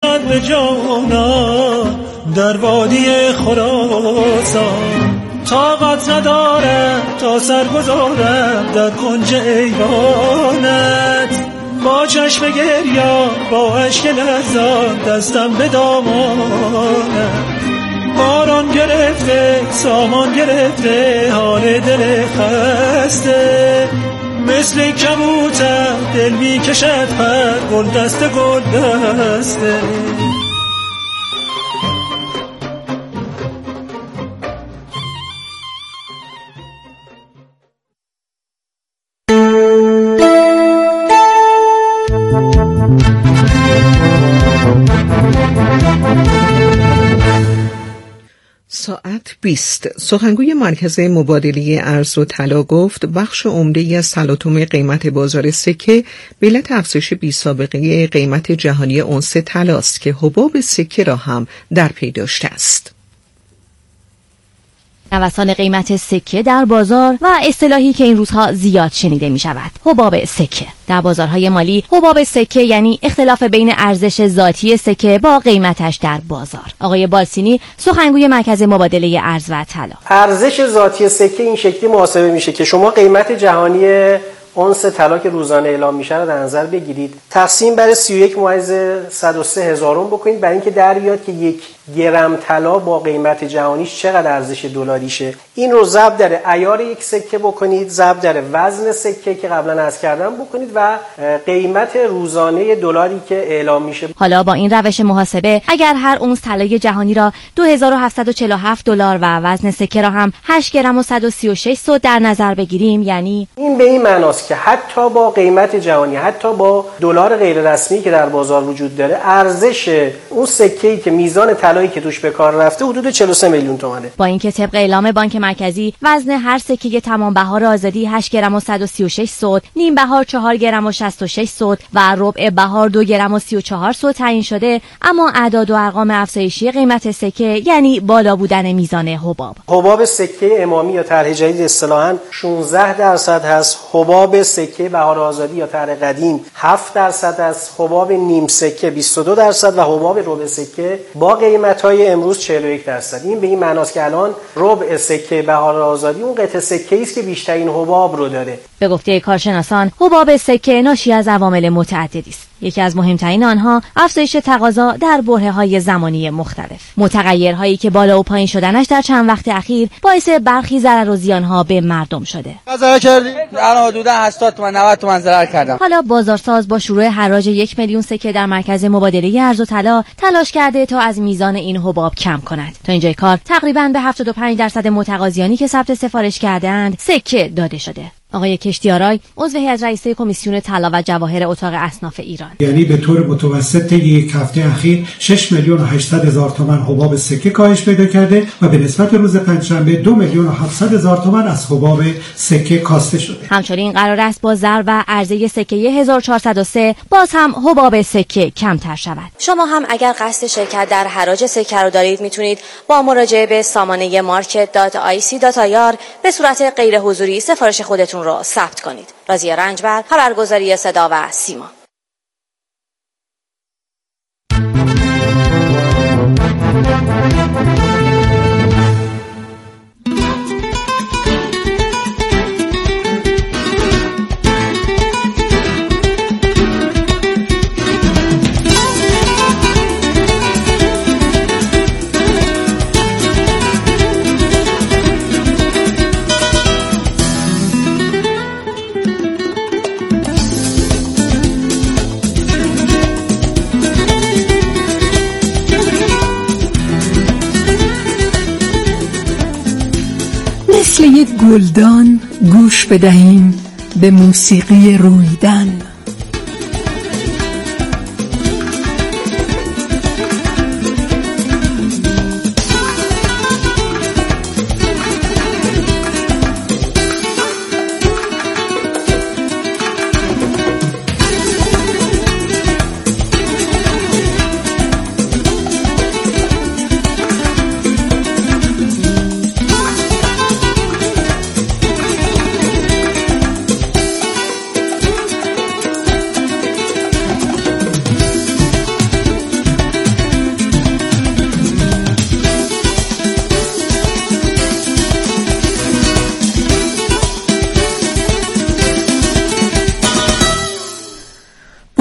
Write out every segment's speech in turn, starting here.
به جانان در وادی خراسان، طاقت ندارم تا سر گذارم در کنج ایوانت. با چشم گریان با اشک لرزان دستم به دامانت. باران گرفته سامان گرفته حال دل خسته، مثل کبوتر دل می کشد پر گل دسته گل دسته. ساعت 20. سخنگوی مرکز مبادله ارز و طلا گفت بخش عمده‌ای از تلاطم قیمت بازار سکه به علت افزایش بی‌سابقه قیمت جهانی اونس طلاست که حباب سکه را هم در پی داشته است. نوسان قیمت سکه در بازار و اصطلاحی که این روزها زیاد شنیده می شود، حباب سکه. در بازارهای مالی حباب سکه یعنی اختلاف بین ارزش ذاتی سکه با قیمتش در بازار. آقای بالسینی سخنگوی مرکز مبادله ارز و طلا: ارزش ذاتی سکه این شکلی محاسبه میشه که شما قیمت جهانی اونس طلا که روزانه اعلام میشه رو در نظر بگیرید، تقسیم بر 31.103 بکنید برای اینکه در بیاد که 1 گرم طلا با قیمت جهانیش چقدر ارزش دلاریشه. این رو ضرب در عیار یک سکه بکنید، ضرب در وزن سکه که قبلا عرض کردم بکنید و قیمت روزانه دلاری که اعلام میشه. حالا با این روش محاسبه اگر هر اونس طلای جهانی را $2747 و وزن سکه را هم 8 گرم و 136 سود در نظر بگیریم، یعنی این به این معناست که حتی با قیمت جهانی، حتی با دلار غیر رسمی که در بازار وجود داره، ارزش اون سکه‌ای که میزان طلایی که توش به کار رفته حدود 43 میلیون تومانه. با اینکه طبق اعلام بانک مرکزی وزن هر سکه تمام بهار آزادی 8 گرم و 136 سود، نیم بهار 4 گرم و 66 سود و ربع بهار 2 گرم و 34 سود تعیین شده، اما اعداد و ارقام افزایشی قیمت سکه یعنی بالا بودن میزان حباب سکه امامی یا طرح جدید اصطلاحاً 16% هست، حباب سکه بهار آزادی یا طرح قدیم 7% است، حباب نیم سکه 22% و حباب ربع سکه با قیمت‌های امروز 41%. این به این معناست که الان ربع سکه بهار آزادی اون قطعه سکه‌ای است که بیشترین حباب رو داره. به گفته کارشناسان حباب سکه ناشی از عوامل متعددی است. یکی از مهمترین آنها افزایش تقاضا در برهه‌های زمانی مختلف. متغیرهایی که بالا و پایین شدنش در چند وقت اخیر باعث برخی ضرر و زیانها به مردم شده. ضرر کردی؟ الان حدود 80 تومن 90 تومن ضرر کردم. حالا بازارساز با شروع حراج 1 میلیون سکه در مرکز مبادله ارز و طلا تلاش کرده تا از میزان این حباب کم کند. تا اینجای کار تقریباً به 75% متقاضیانی که ثبت سفارش کرده‌اند سکه داده شده. آقای کشتیارای عضو هیئت رئیسه کمیسیون طلا و جواهر اتاق اصناف ایران: یعنی به طور متوسط یک هفته اخیر 6,800,000 تومان حباب سکه کاهش پیدا کرده و به نسبت روز پنجشنبه 2,700,000 تومان از حباب سکه کاسته شده. همچنین قرار است با ضرب و عرضه سکه 1403 باز هم حباب سکه کمتر شود. شما هم اگر قصد شرکت در حراج سکه رو دارید میتونید با مراجعه به سامانه market.ic.ir به صورت غیر حضوری سفارش خودتون رو ثبت کنید. رازیه رنجبر، خبرگزاری صدا و سیما. مثل یک گلدان گوش بدهیم به موسیقی رویدن.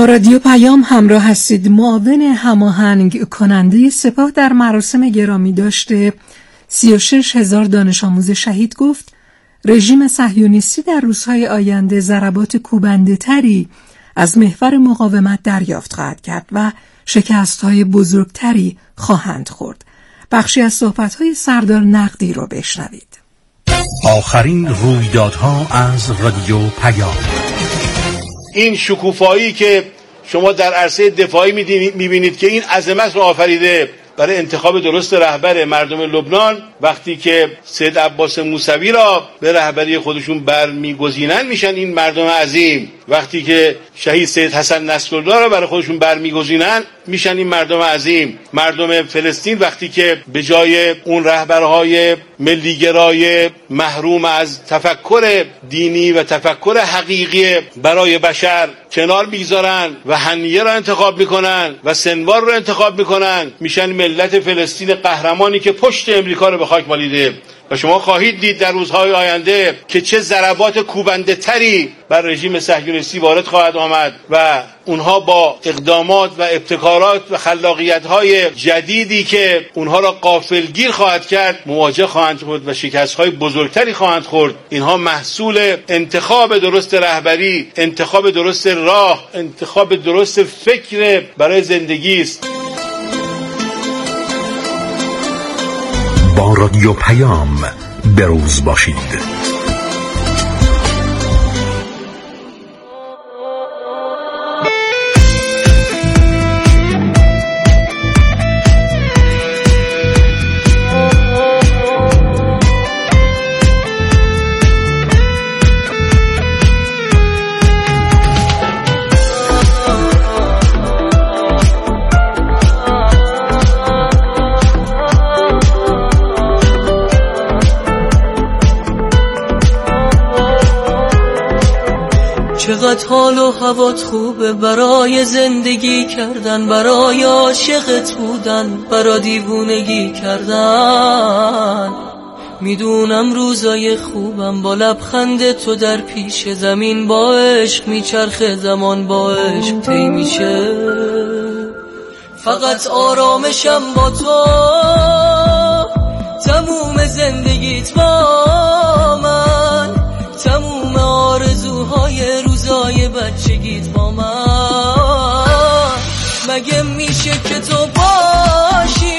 رادیو پیام همراه هستید. معاون هماهنگ کننده سپاه در مراسم گرامی داشته 36,000 دانش آموز شهید گفت رژیم صهیونیستی در روزهای آینده ضربات کوبنده تری از محور مقاومت دریافت خواهد کرد و شکست‌های بزرگتری خواهند خورد. بخشی از صحبت‌های سردار نقدی رو بشنوید. آخرین رویدادها از رادیو پیام. این شکوفایی که شما در عرصه دفاعی می‌بینید که این عظمت رو آفریده برای انتخاب درست رهبر مردم لبنان، وقتی که سید عباس موسوی را به رهبری خودشون برمیگزینن میشن این مردم عظیم، وقتی که شهید سید حسن نصرالله را برای خودشون برمیگزینن میشن این مردم عظیم. مردم فلسطین وقتی که به جای اون رهبرهای ملیگرای محروم از تفکر دینی و تفکر حقیقی برای بشر کنار میگذارن و حنیه را انتخاب میکنن و سنوار را انتخاب میکنن، میشن ملت فلسطین قهرمانی که پشت امریکا رو به خاک مالیده. و شما خواهید دید در روزهای آینده که چه ضربات کوبنده تری بر رژیم صهیونیستی وارد خواهد آمد و اونها با اقدامات و ابتکارات و خلاقیت‌های جدیدی که اونها را غافلگیر خواهد کرد مواجه خواهند شد و شکست‌های بزرگتری خواهند خورد. اینها محصول انتخاب درست رهبری، انتخاب درست راه، انتخاب درست فکر برای زندگی است. با رادیو پیام بروز باشید. چقدر حال و هوات خوبه برای زندگی کردن، برای عاشقت بودن، برای دیوونگی کردن. میدونم روزای خوبم با لبخند تو در پیش، زمین با عشق میچرخه، زمان با عشق طی میشه. فقط آرامشم با تو، تموم زندگیت با من، تموم آرزوهای روزای بچگیت با من. مگه میشه که تو باشی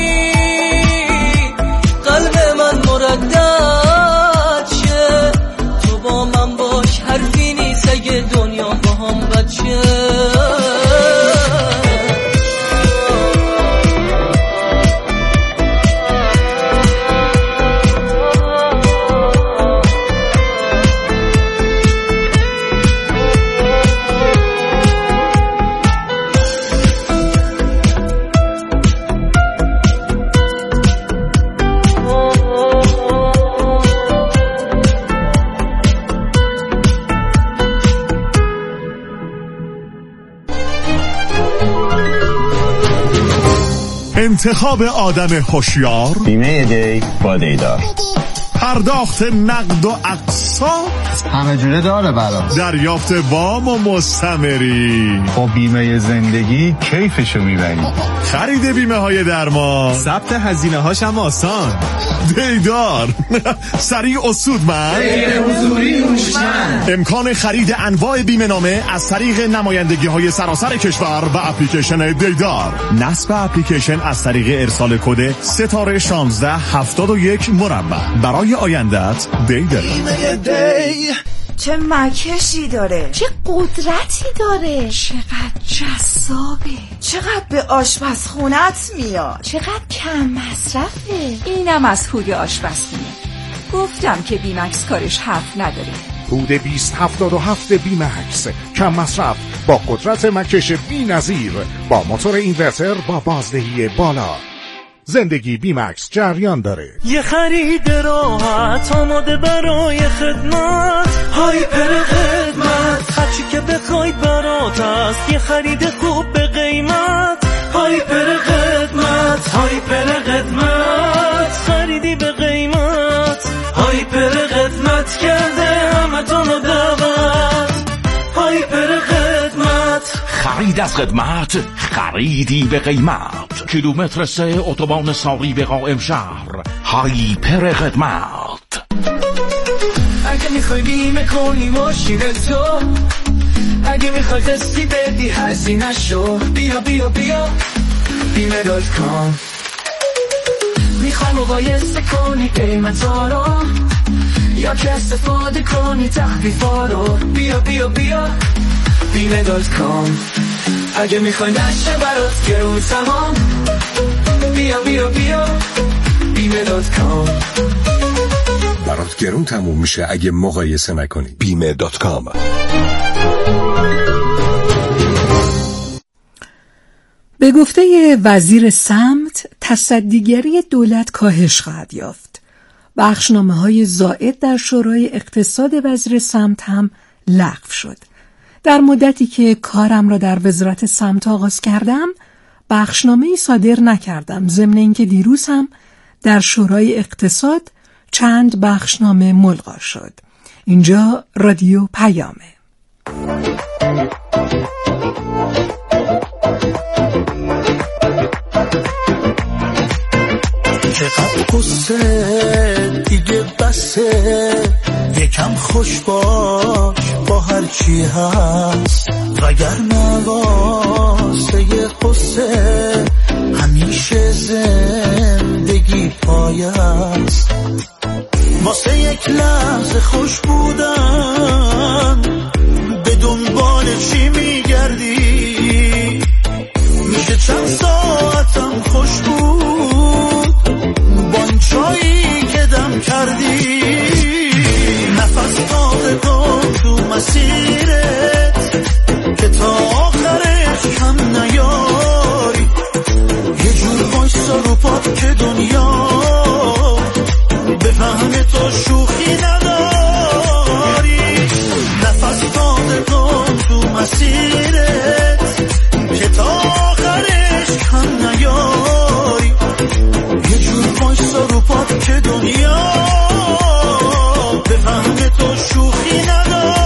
قلب من مردد شه؟ تو با من باش، حرفی نیست اگه دنیا با هم بد شه. انتخاب آدم هوشیار، بیمه دی با دیدار، پرداخت نقد و اقساط همه جوره داره برا، دریافت وام و مستمری. با بیمه زندگی کیفشو میبری. خرید بیمه های درمان، ثبت هزینه هاش هم آسان. دیدار سریع و سودمند، غیر حضوری هوشمند. امکان خرید انواع بیمه نامه از طریق نمایندگی های سراسر کشور و اپلیکیشن دیدار. نصب اپلیکیشن از طریق ارسال کد ستاره 1671 مربع. برای آیندت دیدار. چه مکشی داره، چه قدرتی داره، چقدر جذابه، چقدر به آشپزخونت میاد، چقدر کم مصرفه. اینم از هود آشپزخونه. گفتم که بیمکس کارش حرف نداره. هود 2077 بیمکس، کم مصرف با قدرت مکش بی‌نظیر، با موتور اینورتر با بازدهی بالا. زندگی بیمکس جریان داره. یه خرید راحت آماده برای خدمت، هایپر خدمت، هرچی که بخواید برات هست. یه خرید خوب به قیمت، هایپر خدمت، هایپر خدمت، خریدی به قیمت، هایپر خدمت کرده همه تونو دعوت. هایپر خدمت، خرید از خدمت، خریدی به قیمت. کیلومتر 3 اتوبان ساری به قائم شهر، هایپر خدمت. اگه میخوای بیمه کنی ماشین تو، اگه میخوای قسطی بدی هزینه شو، بیا بیا بیا بیمه.com. میخوای مقایسه کنی قیمتا رو، یا که استفاده کنی تخفیفا رو، بیا بیا بیا بیمه.com. اگه میخوای نشه برات گرون تمام، بیا بیا بیا بیمه.com. برات گرون تموم میشه اگه مقایسه نکنی. بیمه.com. به گفته وزیر سمت، تصدیگری دولت کاهش خواهد یافت. بخشنامه‌های زائد در شورای اقتصاد وزیر سمت هم لغو شد. در مدتی که کارم را در وزارت سمت آغاز کردم، بخشنامه‌ای صادر نکردم، ضمن اینکه دیروز هم در شورای اقتصاد چند بخشنامه ملغا شد. اینجا رادیو پیامه. چقدر قصه دیگه بسه، یکم خوش باش با هر چی هست، وگرنه واسه قصه همیشه زندگی پایه است. واسه یک لحظه خوش بودن به دنبال چی میگردی؟ میشه چند ساعتم خوش بود با این چایی که دم کردی. نفس تازه کن تو مسیرت که تا آخرش کم نیاری. یه جور وایسا رو پات که دنیا بفهمه تو شوخی نداری. نفس تازه کن تو مسیرت که تا آخرش کم نیاری. یه جور وایسا رو پات که دنیا بفهمه تو شوخی نداری.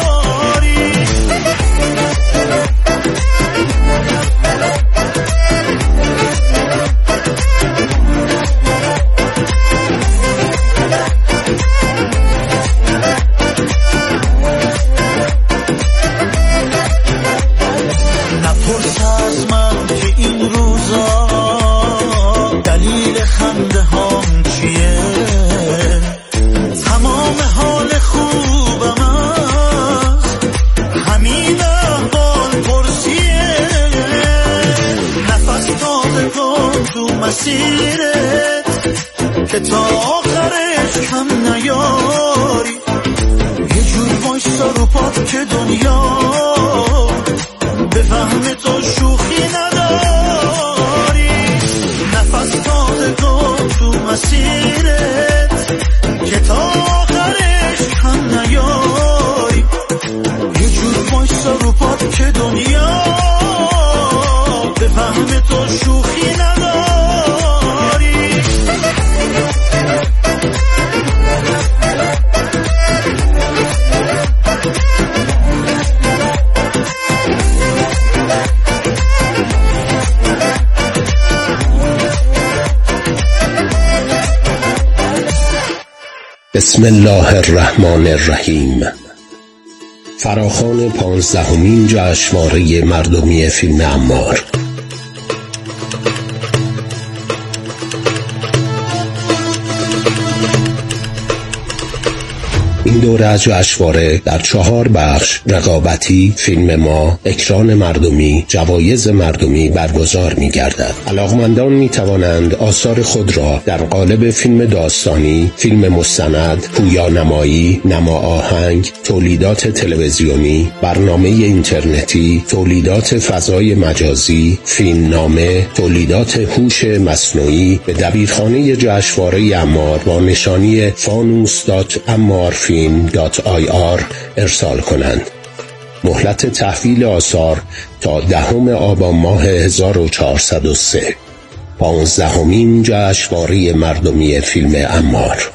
نپرس از من که این روزا دلیل خنده هام چیه. تمام حال خوبم است همین احوال پرسیه. نفس تازه کن تو مسیرت که تا آخرش کم نیاری. یه جور وایسا رو پات که دنیا بفهمه تو شوخی نداری. نفس تازه کن تو مسیرت که تا آخرش کم نیاری. یه جور وایسا رو پات که دنیا بفهمه تو شوخی نداری. بسم الله الرحمن الرحیم. فراخوان 15مین جشنواره مردمی فیلم عمار. این دوره از جشنواره در 4 بخش رقابتی، فیلم ما، اکران مردمی، جوایز مردمی برگزار می‌گردد. علاقمندان می‌توانند آثار خود را در قالب فیلم داستانی، فیلم مستند، پویانمایی، نما آهنگ، تولیدات تلویزیونی، برنامه اینترنتی، تولیدات فضای مجازی، فیلمنامه، تولیدات هوش مصنوعی به دبیرخانه جشنواره عمار با نشانی fanus.ammarfilm.ir ارسال کنند. مهلت تحویل آثار تا 10 آبان ماه 1403. 15مین جشنواره مردمی فیلم عمار.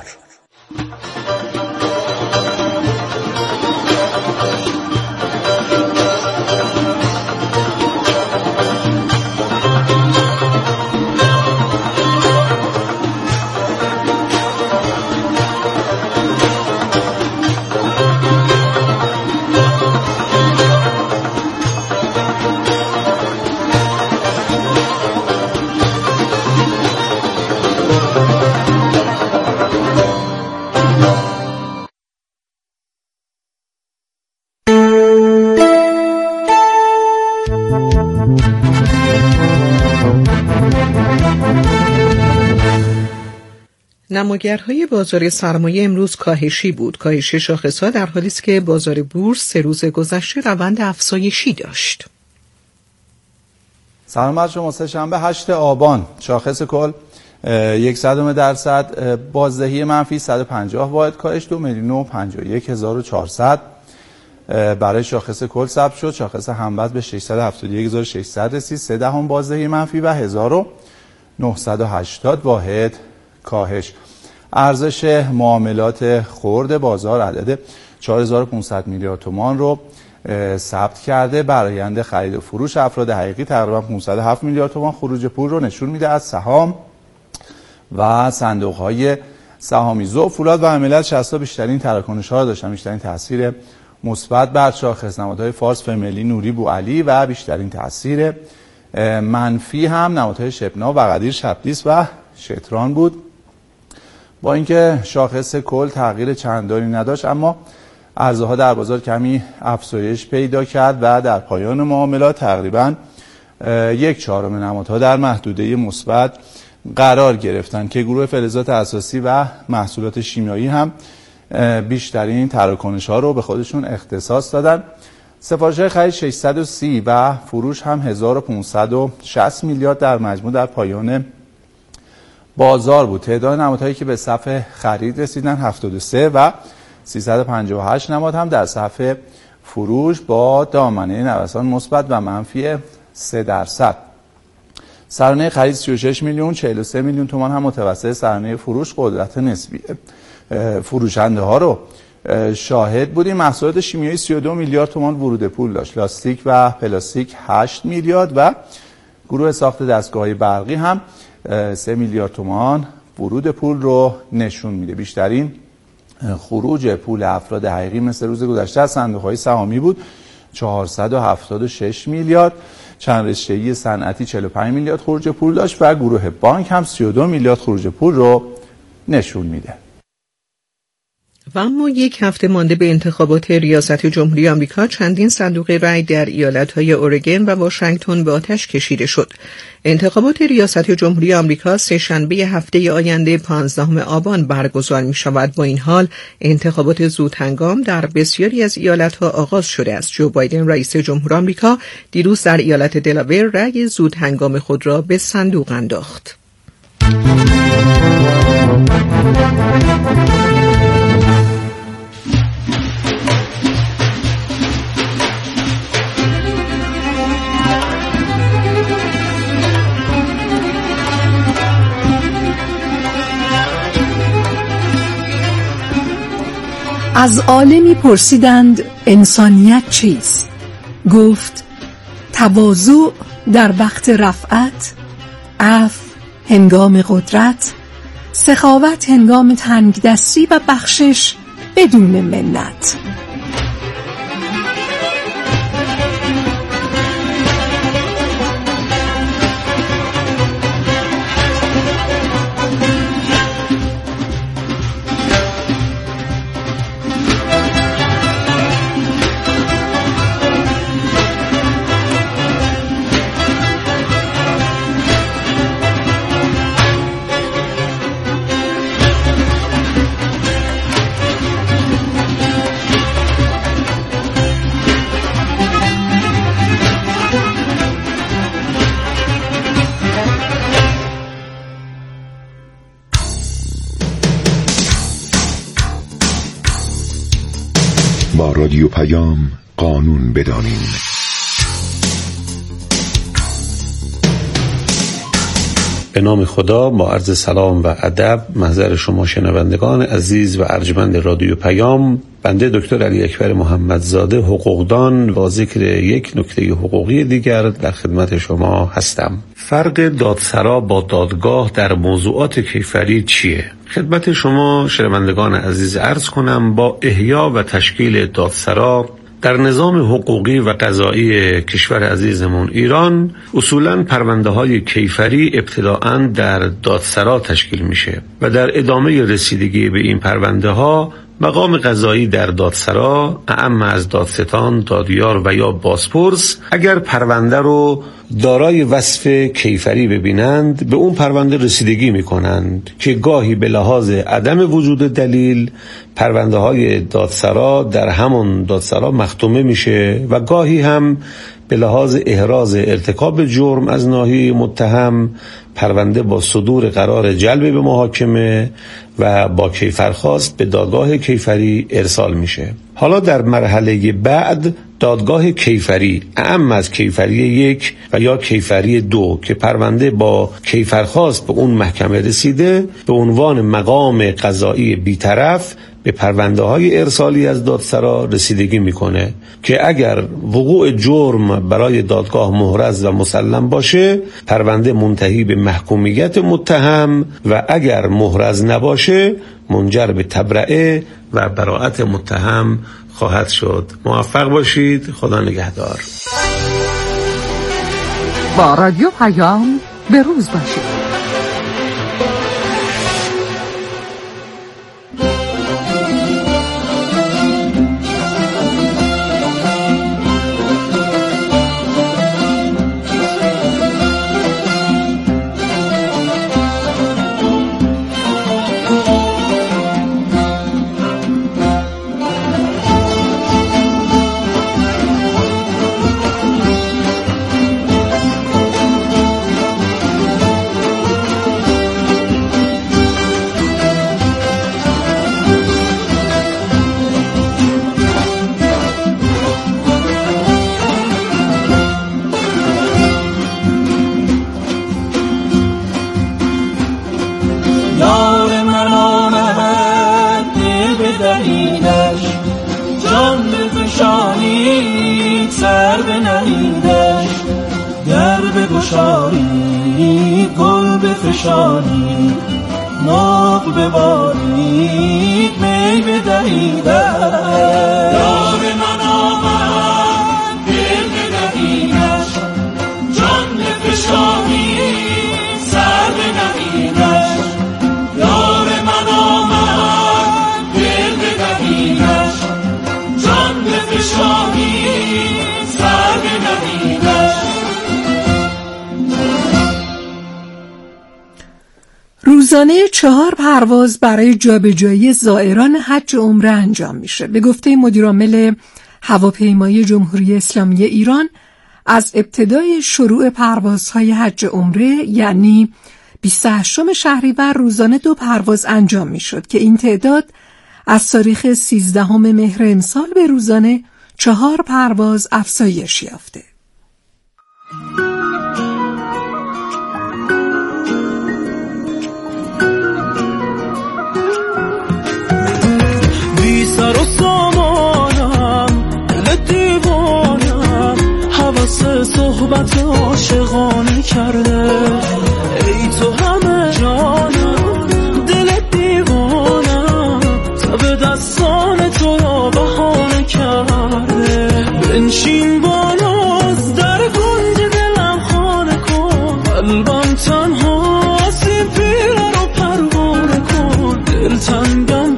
نماگرهای بازار سرمایه امروز کاهشی بود. کاهش شاخص‌ها در حالی است که بازار بورس 3 روز گذشته روند افزایشی داشت. سلام بر شما. سه‌شنبه 8 آبان شاخص کل 0.01%، بازدهی منفی 150 واحد کاهش 2,051,400 برای شاخص کل ثبت شد. شاخص هموزن به 671,600 رسید، 0.3 بازدهی منفی و 1980 واحد کاهش. ارزش معاملات خرد بازار عدد 4500 میلیارد تومان رو ثبت کرده. برآیند خرید و فروش افراد حقیقی تقریبا 507 میلیارد تومان خروج پول رو نشون میده از سهام و صندوق‌های سهامی. ذوب، فولاد و عملت 60 بیشترین تراکنش‌ها را داشتن، بیشترین تاثیر مثبت بر شاخص. نمادهای فارس، فملی، نوری، بوعلی و بیشترین تاثیر منفی هم نمادهای شبنا و قدیر، شبلیس و شتران بود. با اینکه شاخص کل تغییر چندانی نداشت، اما ارزها در بازار کمی افزایش پیدا کرد و در پایان معاملات تقریبا 1/4 نمادها در محدوده مثبت قرار گرفتند که گروه فلزات اساسی و محصولات شیمیایی هم بیشترین تراکنش‌ها رو به خودشون اختصاص دادن. سفارش‌های خرید 630 و فروش هم 1560 میلیارد در مجموع در پایان بازار بود. تعداد نمادهایی که به صف خرید رسیدن 73 و 358 نماد هم در صف فروش با دامنه نوسان مثبت و منفی 3%. سرانه خرید 36 میلیون 43 میلیون تومان هم متوسط سرانه فروش قدرت نسبی فروشنده ها رو شاهد بودیم. محصولات شیمیایی 32 میلیارد تومان ورود پول داشت، لاستیک و پلاستیک 8 میلیارد و گروه ساخت دستگاه‌های برقی هم 3 میلیارد تومان ورود پول رو نشون میده. بیشترین خروج پول افراد حقیقی مثل روز گذشته از صندوق‌های سهامی بود، 476 میلیارد. چند رشته‌ای صنعتی 45 میلیارد خروج پول داشت و گروه بانک هم 32 میلیارد خروج پول رو نشون میده. و اما یک هفته مانده به انتخابات ریاست جمهوری آمریکا، چندین صندوق رای در ایالت‌های اورگن و واشنگتن به آتش کشیده شد. انتخابات ریاست جمهوری آمریکا سه‌شنبه هفته آینده 15 آبان برگزار می‌شود. با این حال انتخابات زودهنگام در بسیاری از ایالت‌ها آغاز شده است. جو بایدن رئیس جمهور آمریکا دیروز در ایالت دلاور رای زودهنگام خود را به صندوق انداخت. از عالمی پرسیدند انسانیت چیست؟ گفت تواضع در وقت رفعت، عفو هنگام قدرت، سخاوت هنگام تنگدستی و بخشش بدون منت. با رادیو پیام قانون بدانیم. به نام خدا، با عرض سلام و ادب محضر شما شنوندگان عزیز و ارجمند رادیو پیام، بنده دکتر علی اکبر محمدزاده حقوقدان با ذکر یک نکته حقوقی دیگر در خدمت شما هستم. فرق دادسرا با دادگاه در موضوعات کیفری چیه؟ خدمت شما شنوندگان عزیز عرض کنم با احیا و تشکیل دادسرا در نظام حقوقی و قضایی کشور عزیزمون ایران اصولاً پرونده‌های کیفری ابتداءً در دادسرا تشکیل میشه و در ادامه رسیدگی به این پرونده‌ها مقام قضایی در دادسرا، اعم از دادستان، دادیار و یا بازپرس، اگر پرونده رو دارای وصف کیفری ببینند به اون پرونده رسیدگی میکنند که گاهی به لحاظ عدم وجود دلیل پرونده های دادسرا در همون دادسرا مختومه میشه و گاهی هم به لحاظ احراز ارتکاب جرم از ناحیه متهم پرونده با صدور قرار جلب به محاکمه و با کیفرخواست به دادگاه کیفری ارسال میشه. حالا در مرحله بعد دادگاه کیفری، اعم از کیفری 1 و یا کیفری 2 که پرونده با کیفرخواست به اون محکمه رسیده، به عنوان مقام قضایی بیطرف به پرونده های ارسالی از دادسرا رسیدگی میکنه که اگر وقوع جرم برای دادگاه محرز و مسلم باشه پرونده منتهی به محکومیت متهم و اگر محرز نباشه منجر به تبرئه و براءت متهم خواهد شد. موفق باشید. خدا نگهدار. با رادیو پیام به روز باشید. روزانه 4 پرواز برای جابجایی زائران حج و عمره انجام میشه. به گفته مدیرعامل هواپیمایی جمهوری اسلامی ایران از ابتدای شروع پروازهای حج و عمره یعنی 28 شهریور روزانه 2 پرواز انجام میشد که این تعداد از تاریخ 13 مهر امسال به روزانه 4 پرواز افزایش یافته. سر و سامانم دل دیوانم حواس صحبت عاشقانه کرده ای تو همه جانم دل دیوانم تب دستان تو را بهانه کرده بنشین بالاز در گنج دلم خانه کن قلبم تنها سیم پیره رو پروانه کن دلتنگم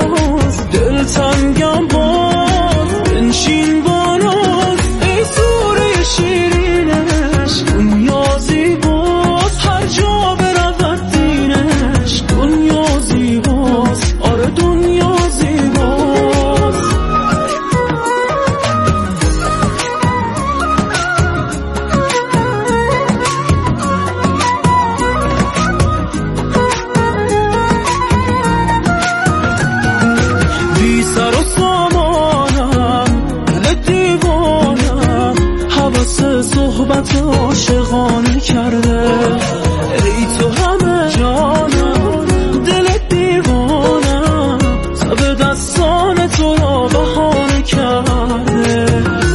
دلتنگم باز بنشین بالاز ای سوره شیرینش دنیا زیباست هر جا برود دینش دنیا زیباست آره دنیا زیباست صحبت عاشقانه کرده ای تو همه جانم دل دیوانم تب دستان تو را بهانه کرده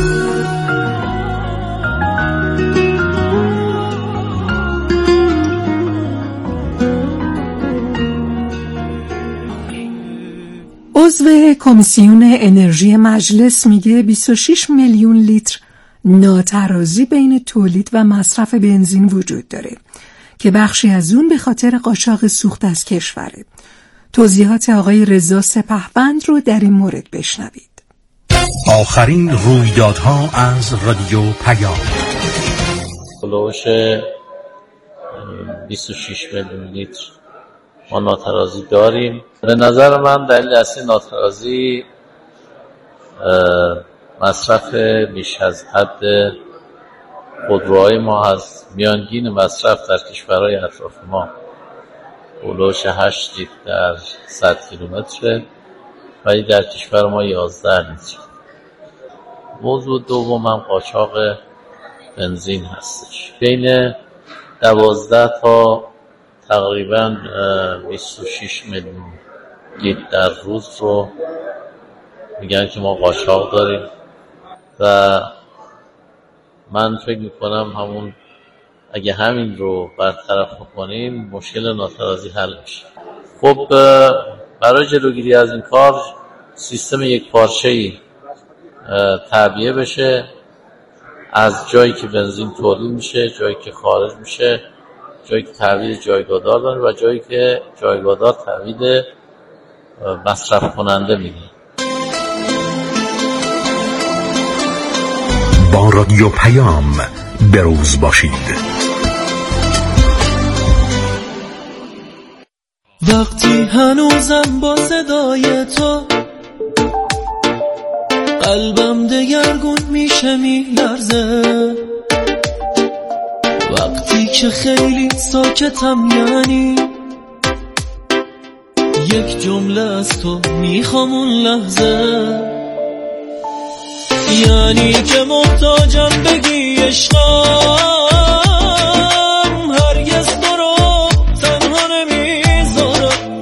عضو کمیسیون انرژی مجلس میگه 26 میلیون لیتر ناترازی بین تولید و مصرف بنزین وجود داره که بخشی از اون به خاطر قاچاق سوخت از کشوره. توضیحات آقای رضا سپهبند رو در این مورد بشنوید. آخرین رویدادها از رادیو پیام. بلوش 26 میلیون لیتر ما ناترازی داریم. به نظر من دلیل اصلی ناترازی مصرف بیش از حد خودروهای ما هست. میانگین مصرف در کشورهای اطراف ما بلوش 8 لیتر در 100 کیلومتره ولی در کشور ما 11 لیتر. موضوع دومم قاچاق بنزین هستش. بین 12 تا تقریبا 26 میلیون لیتر در روز رو میگن که ما قاچاق داریم و من فکر میکنم اگه همین رو برطرف کنیم مشکل ناترازی حل میشه. خب برای جلوگیری از این کار سیستم یک پارچه‌ای تعبیه بشه از جایی که بنزین تولید میشه، جایی که خارج میشه، جایی که تحویل جایگاهدار داره و جایی که جایگاهدار تحویل مصرف کننده میده. با رادیو پیام بروز باشید. وقتی هنوزم با صدای تو قلبم دگرگون میشه میلرزه، وقتی که خیلی ساکتم یعنی یک جمله از تو میخوام اون لحظه، یعنی که محتاجم بگی عشقم هرگز تو رو تنها نمیذارم،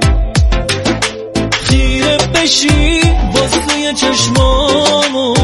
خیره بشی واسه چشمامو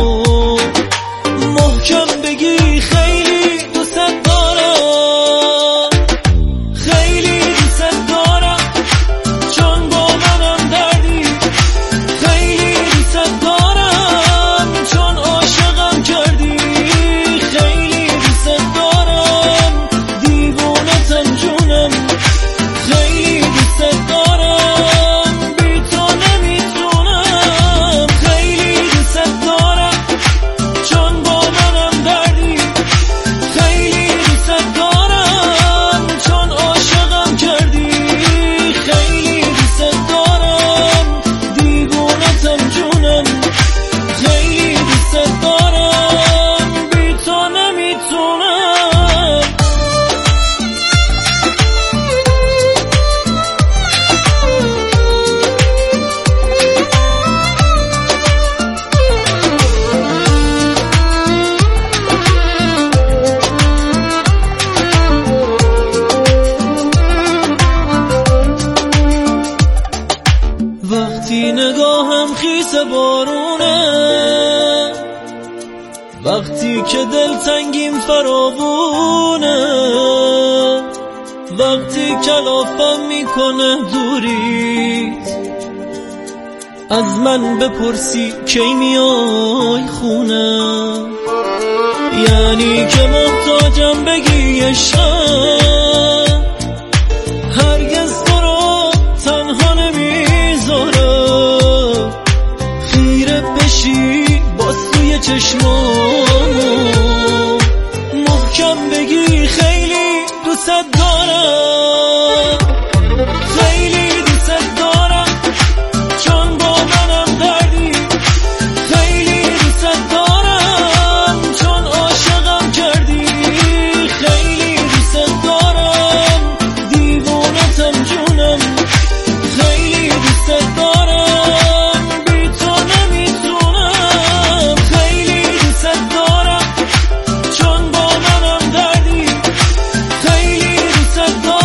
محکم بگی خیلی دوست دارم، خیلی دوست دارم چون با منم دردی، خیلی دوست دارم چون عاشقم کردی، خیلی دوست دارم دیوونتم جونم، خیلی دوست دارم بی تو نمیتونم، خیلی دوست دارم چون با منم دردی، خیلی دوست دارم چون عاشقم کردی، خیلی دوست دارم دیوونتم جونم، خیلی دوست دارم بی تو نمیتونم. وقتی نگاهم خیس بارونه، وقتی که دلتنگیم فراوونه، وقتی کلافم میکنه دوریت، از من بپرسی کی میای خونه، یعنی که محتاجم بگی عشقم هرگز تو رو تنها نمیذارم، خیره بشی با سوی چشمامو محکم بگی خیلی دوست دارم،